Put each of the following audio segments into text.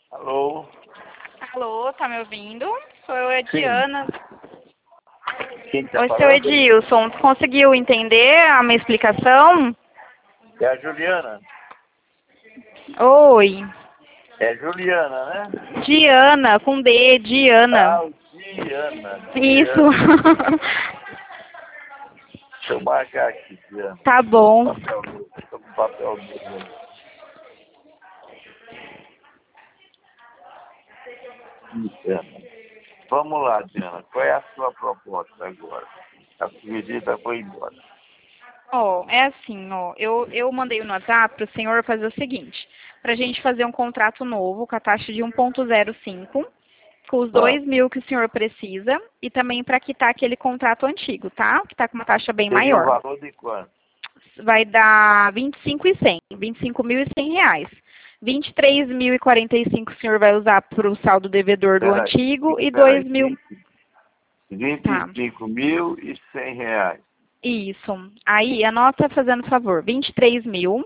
Alô? Alô, tá me ouvindo? Sou eu, Sim. Ediana. Quem tá Oi, seu falando? Edilson. Conseguiu entender a minha explicação? É a Juliana. Oi. É Juliana, né? Diana, com D, Diana. Ah, o Diana. Isso. Diana. Deixa eu marcar aqui, Diana. Tá bom. Papel novo. Tô com papel novo. Diana. Vamos lá, Diana. Qual é a sua proposta agora? A visita foi embora. É assim, eu mandei no WhatsApp pro senhor fazer o seguinte, pra gente fazer um contrato novo com a taxa de 1,05, com os Tá. 2.000 que o senhor precisa, e também para quitar aquele contrato antigo, tá? Que tá com uma taxa bem Seria o maior. valor de quanto? Vai dar 25.100, R$ 25.100. 23.045 o senhor vai usar para o saldo devedor do Peraí. antigo e Peraí. 2.000. Vinte Tá, e cinco mil e cem reais. isso. Aí, anota fazendo favor, 23.000,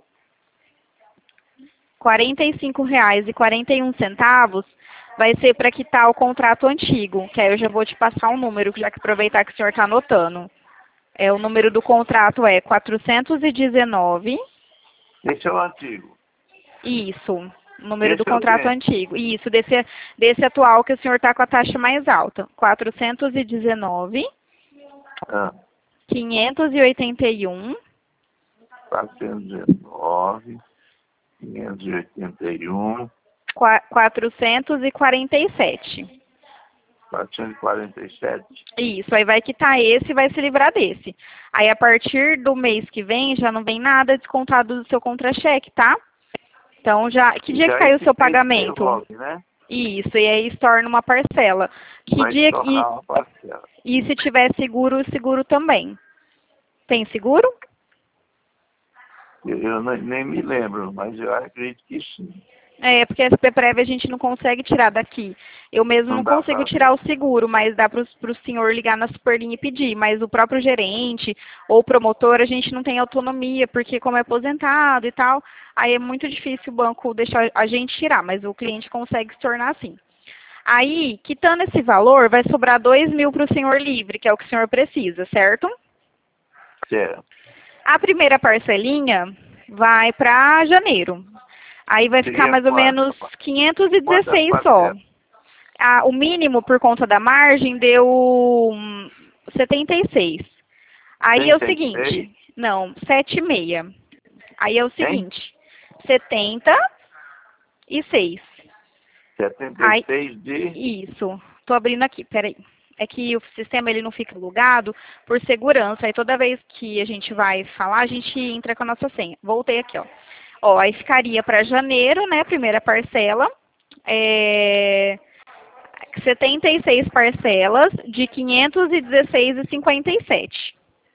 R$ 45,41 vai ser para quitar o contrato antigo, que aí eu já vou te passar um número, já que aproveitar que o senhor está anotando. O número do contrato é 419. Esse é o antigo. Isso, o número do Esse eu contrato tenho. antigo. Isso, desse atual que o senhor está com a taxa mais alta. 419, Ah. 581, 419, 581, 447. 447. Isso, aí vai quitar esse e vai se livrar desse. Aí a partir do mês que vem já não vem nada descontado do seu contra-cheque, tá? Então já. Que dia que Já caiu o esse seu mês se pagamento? devolve, né? Isso, e aí se torna uma parcela. Que Vai se dia que. tornar uma parcela. E se tiver seguro, o seguro também. Tem seguro? Eu nem me lembro, mas eu acredito que sim. Porque a SPPrev a gente não consegue tirar daqui. Eu mesmo Não não dá consigo para tirar ver. o seguro, mas dá para o senhor ligar na Superlinha e pedir. Mas o próprio gerente ou promotor, a gente não tem autonomia, porque como é aposentado e tal, aí é muito difícil o banco deixar a gente tirar, mas o cliente consegue se tornar assim. Aí, quitando esse valor, vai sobrar 2.000 para o senhor livre, que é o que o senhor precisa, certo? Certo. A primeira parcelinha vai para janeiro. Aí vai ficar Seria mais ou menos quantas 516 só. parcelas? O mínimo por conta da margem deu 76. Aí é o 36? seguinte, não, 7,6. Aí é o Hein? seguinte, 76. Aí, 76 de... isso. Tô abrindo aqui, peraí. É que o sistema ele não fica logado por segurança. Aí toda vez que a gente vai falar, a gente entra com a nossa senha. Voltei aqui, ó. Aí ficaria para janeiro, né? Primeira parcela. 76 parcelas de 516,57.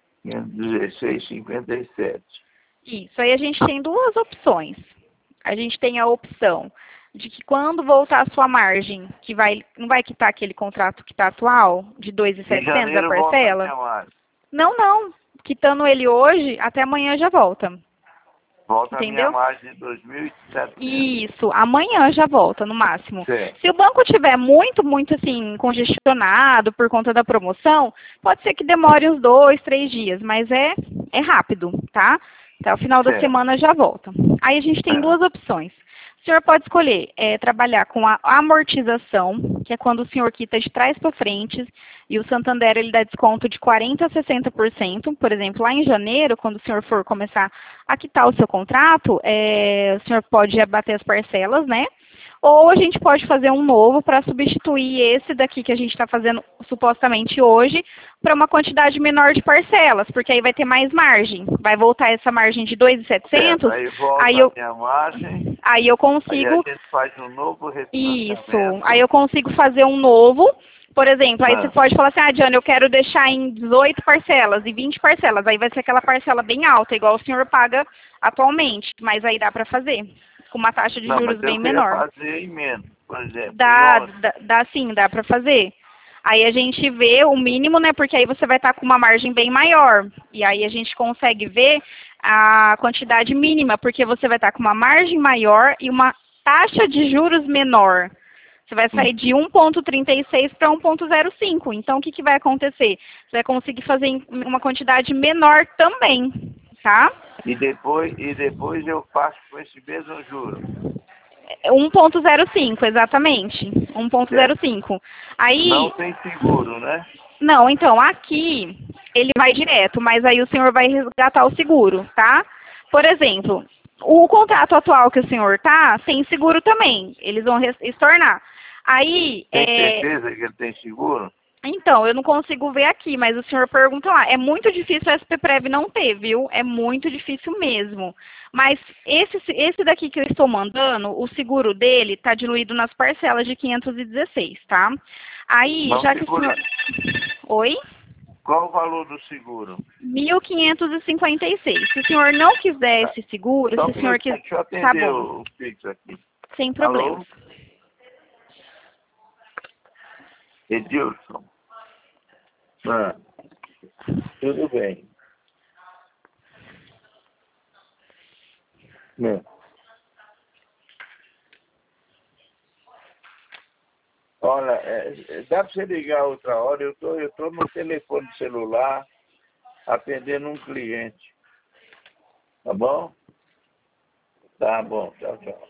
516,57. Isso. Aí a gente tem duas opções. A gente tem a opção de que quando voltar a sua margem, que não vai quitar aquele contrato que está atual, de Em 2.700 a janeiro volta a parcela? minha margem. Não. Quitando ele hoje, até amanhã já volta. Volta a minha Entendeu? margem de 2.700. Isso, amanhã já volta, no máximo. Certo. Se o banco tiver muito, muito assim, congestionado por conta da promoção, pode ser que demore uns 2, 3 dias, mas é rápido, tá? Até o final da Certo. semana já volta. Aí a gente tem É. duas opções. O senhor pode escolher trabalhar com a amortização, que é quando o senhor quita de trás para frente, e o Santander ele dá desconto de 40% a 60%. Por exemplo, lá em janeiro, quando o senhor for começar a quitar o seu contrato, o senhor pode abater as parcelas, né? Ou a gente pode fazer um novo para substituir esse daqui que a gente está fazendo supostamente hoje para uma quantidade menor de parcelas, porque aí vai ter mais margem. Vai voltar essa margem de Certo. 2.700, Aí volta aí a eu, minha margem. aí eu Aí a consigo, gente faz um novo isso, aí refinanciamento. eu consigo fazer um novo, por exemplo, aí você Ah, pode falar assim, Diana, eu quero deixar em 18 parcelas e 20 parcelas, aí vai ser aquela parcela bem alta, igual o senhor paga atualmente, mas aí dá para fazer, com uma taxa de não, juros mas eu bem queria menor. fazer em menos, por exemplo, em Dá, 11. dá sim, dá para fazer. Aí a gente vê o mínimo, né? Porque aí você vai estar com uma margem bem maior. E aí a gente consegue ver a quantidade mínima, porque você vai estar com uma margem maior e uma taxa de juros menor. Você vai sair de 1,36 para 1,05. Então, o que vai acontecer? Você vai conseguir fazer uma quantidade menor também, tá? E depois eu passo com esse mesmo juro. 1,05, exatamente. 1,05. Aí... Não tem seguro, né? Não, então, aqui ele vai direto, mas aí o senhor vai resgatar o seguro, tá? Por exemplo, o contrato atual que o senhor tá, tem seguro também. Eles vão estornar. Aí, Tem certeza que ele tem seguro? Então, eu não consigo ver aqui, mas o senhor pergunta lá. É muito difícil o SPPrev não ter, viu? É muito difícil mesmo. Mas esse daqui que eu estou mandando, o seguro dele está diluído nas parcelas de 516, tá? Aí, Não já que o seguro. senhor... Oi? Qual o valor do seguro? 1.556. Se o senhor não quiser esse seguro, Só se o senhor quiser... deixa eu Tá atender bom, o fixo aqui. sem problema. Alô? Edilson. Tudo bem. Olha, dá para você ligar outra hora? Eu tô no telefone celular atendendo um cliente. Tá bom? Tá bom, tchau, tchau.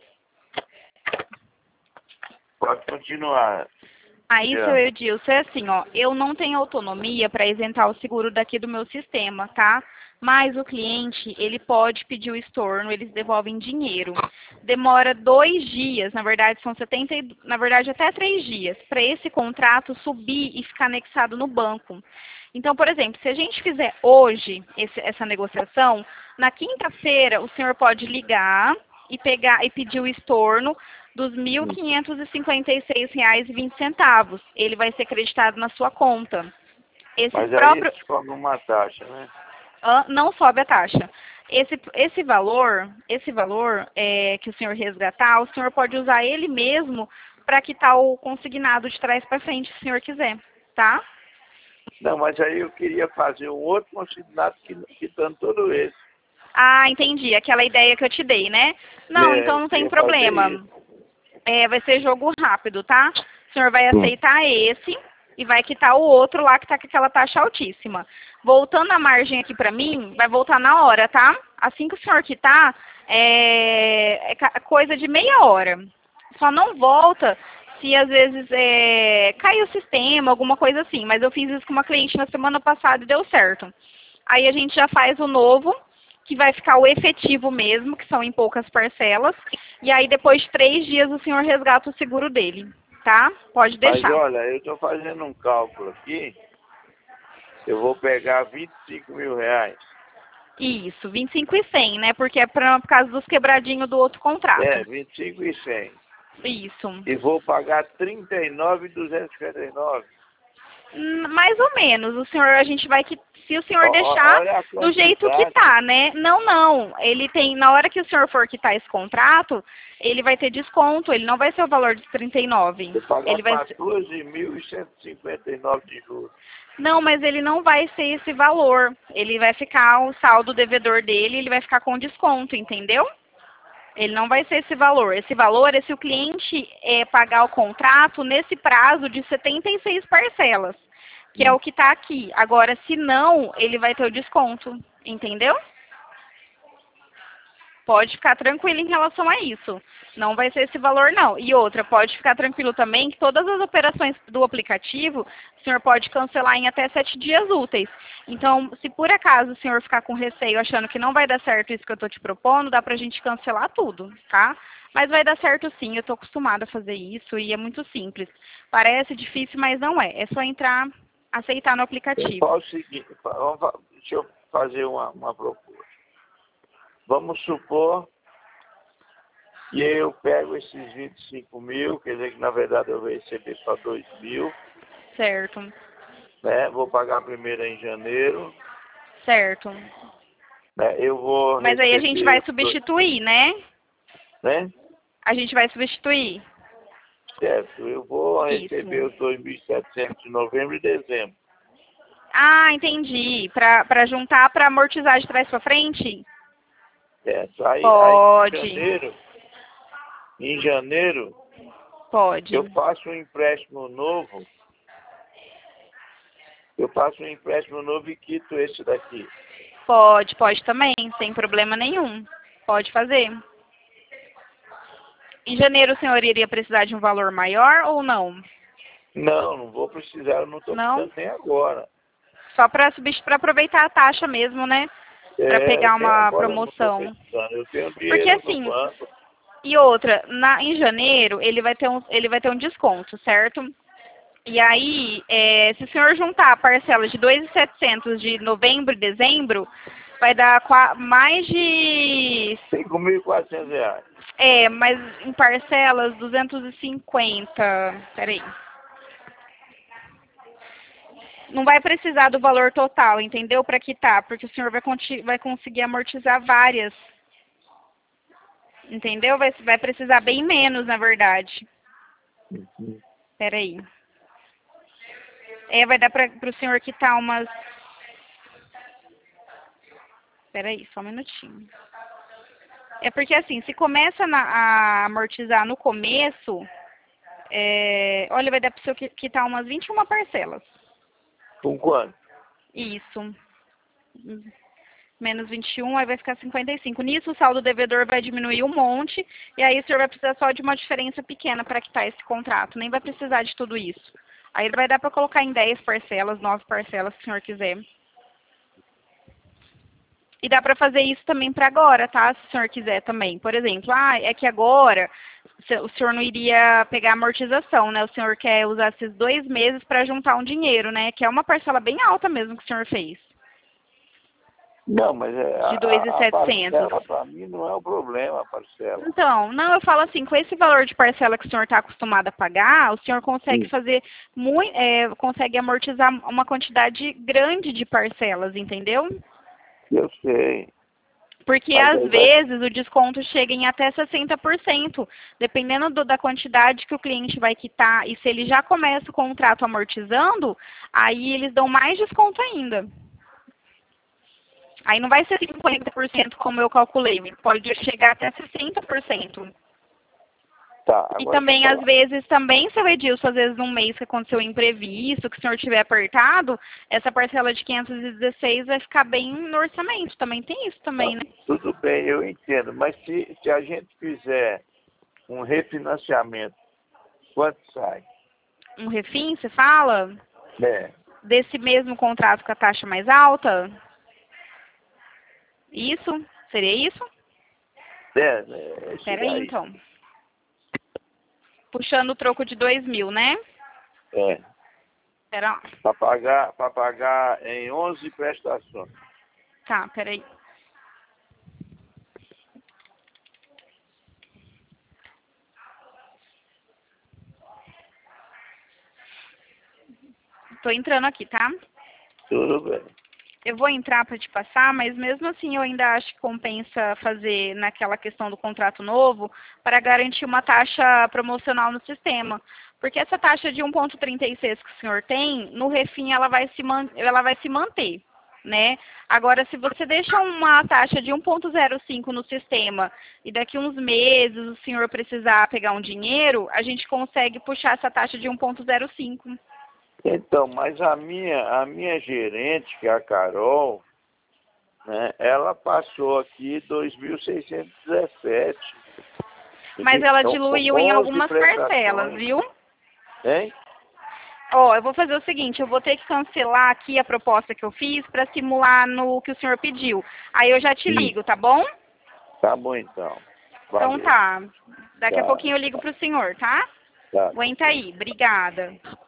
Pode continuar. Aí, seu Edilson, é assim, ó, eu não tenho autonomia para isentar o seguro daqui do meu sistema, tá? Mas o cliente, ele pode pedir o estorno, eles devolvem dinheiro. Demora 2 dias, na verdade são 70, na verdade até 3 dias, para esse contrato subir e ficar anexado no banco. Então, por exemplo, se a gente fizer hoje essa negociação, na quinta-feira o senhor pode ligar e pedir o estorno dos R$ 1.556,20. Ele vai ser creditado na sua conta. Mas aí eles cobram uma taxa, né? Não sobe a taxa. Esse valor que o senhor resgatar, o senhor pode usar ele mesmo para quitar o consignado de trás para frente, se o senhor quiser, tá? Não, mas aí eu queria fazer um outro consignado quitando todo esse. Ah, entendi. Aquela ideia que eu te dei, né? Não, então não tem problema. Vai ser jogo rápido, tá? O senhor vai aceitar esse e vai quitar o outro lá que tá com aquela taxa altíssima. Voltando a margem aqui pra mim, vai voltar na hora, tá? Assim que o senhor quitar, é coisa de meia hora. Só não volta se às vezes cai o sistema, alguma coisa assim. Mas eu fiz isso com uma cliente na semana passada e deu certo. Aí a gente já faz o novo, que vai ficar o efetivo mesmo, que são em poucas parcelas. E aí, depois de 3 dias, o senhor resgata o seguro dele, tá? Pode deixar. Mas olha, eu estou fazendo um cálculo aqui. Eu vou pegar R$ 25.000. Isso, 25.100, né? Porque é por causa dos quebradinhos do outro contrato. 25.100. Isso. E vou pagar 39.259. Mais ou menos. O senhor, a gente vai que se o senhor deixar do jeito que tá, né? Não. Ele tem, na hora que o senhor for quitar esse contrato, ele vai ter desconto, ele não vai ser o valor de 39. Vou pagar Ele vai 14.159 de juros. Não, mas ele não vai ser esse valor. Ele vai ficar o saldo devedor dele, ele vai ficar com desconto, entendeu? Ele não vai ser esse valor. Esse valor é se o cliente pagar o contrato nesse prazo de 76 parcelas, que é o que está aqui. Agora, se não, ele vai ter o desconto, entendeu? Pode ficar tranquilo em relação a isso. Não vai ser esse valor, não. E outra, pode ficar tranquilo também que todas as operações do aplicativo, o senhor pode cancelar em até 7 dias úteis. Então, se por acaso o senhor ficar com receio, achando que não vai dar certo isso que eu estou te propondo, dá pra gente cancelar tudo, tá? Mas vai dar certo sim, eu estou acostumada a fazer isso e é muito simples. Parece difícil, mas não é. É só entrar, aceitar no aplicativo. O seguinte, deixa eu fazer uma proposta. Vamos supor que eu pego esses 25.000, quer dizer que na verdade eu vou receber só 2.000. Certo. Né? Vou pagar primeiro em janeiro. Certo. Né? Eu vou Mas aí a gente vai substituir, né? Né? A gente vai substituir. Certo. Eu vou receber os 2.700 de novembro e dezembro. Ah, entendi. Para juntar, para amortizar de trás para frente? Certo. Aí, Pode. em janeiro, Em janeiro, Pode. eu faço um empréstimo novo. Eu faço um empréstimo novo e quito esse daqui. Pode também, sem problema nenhum. Pode fazer. Em janeiro o senhor iria precisar de um valor maior ou não? Não, não vou precisar, eu não estou Não? precisando nem agora. Só para aproveitar a taxa mesmo, né? Para pegar Até uma agora eu não estou promoção. precisando. Eu tenho Porque dinheiro no assim, banco. e outra, em janeiro ele vai ter um desconto, certo? E aí, se o senhor juntar a parcela de 2.700 de novembro e dezembro, vai dar mais de... R$ 5.400. mas em parcelas 250. Peraí. Não vai precisar do valor total, entendeu? Para quitar, porque o senhor vai conseguir amortizar várias. Entendeu? Vai precisar bem menos, na verdade. Uhum. Peraí. Vai dar para o senhor quitar umas... Peraí, só um minutinho. É porque assim, se começa a amortizar no começo, olha, vai dar para o senhor quitar umas 21 parcelas. Com quanto? Isso. Menos 21, aí vai ficar 55. Nisso, o saldo devedor vai diminuir um monte, e aí o senhor vai precisar só de uma diferença pequena para quitar esse contrato. Nem vai precisar de tudo isso. Aí vai dar para colocar em 10 parcelas, 9 parcelas, se o senhor quiser. E dá para fazer isso também para agora, tá? Se o senhor quiser também. Por exemplo, é que agora o senhor não iria pegar amortização, né? O senhor quer usar esses 2 meses para juntar um dinheiro, né? Que é uma parcela bem alta mesmo que o senhor fez. Não, mas De a 2.700. parcela para mim não é o problema, a parcela. Então, não, eu falo assim, com esse valor de parcela que o senhor está acostumado a pagar, o senhor consegue fazer consegue amortizar uma quantidade grande de parcelas, entendeu? Eu sei. Porque Mas às aí vezes o desconto chega em até 60%, dependendo da quantidade que o cliente vai quitar. E se ele já começa o contrato amortizando, aí eles dão mais desconto ainda. Aí não vai ser 50% como eu calculei, pode chegar até 60%. Tá, E agora também, às vezes, seu Edilson, às vezes num mês que aconteceu um imprevisto, que o senhor tiver apertado, essa parcela de 516 vai ficar bem no orçamento. Também tem isso também, né? tudo bem, eu entendo. Mas se a gente fizer um refinanciamento, quanto sai? Um refim, você fala? É. Desse mesmo contrato com a taxa mais alta? Isso? Seria isso? Esse Peraí, daí. então. Puxando o troco de 2.000, né? É. Pera, Para pagar em 11 prestações. tá, peraí. Tô entrando aqui, tá? Tudo bem. Eu vou entrar para te passar, mas mesmo assim eu ainda acho que compensa fazer naquela questão do contrato novo para garantir uma taxa promocional no sistema. Porque essa taxa de 1,36 que o senhor tem, no refim ela vai se manter, né? Agora, se você deixa uma taxa de 1,05 no sistema e daqui uns meses o senhor precisar pegar um dinheiro, a gente consegue puxar essa taxa de 1,05. Então, mas a minha gerente, que é a Carol, né, ela passou aqui 2.617. Mas ela Então, diluiu em 11 algumas parcelas, prestações. viu? Hein? Ó, eu vou fazer o seguinte, eu vou ter que cancelar aqui a proposta que eu fiz para simular no que o senhor pediu. Aí eu já te ligo, tá bom? Tá bom, então. Então Valeu. tá. Daqui a Tá, pouquinho eu ligo pro senhor, tá? tá. Aguenta aí. Obrigada.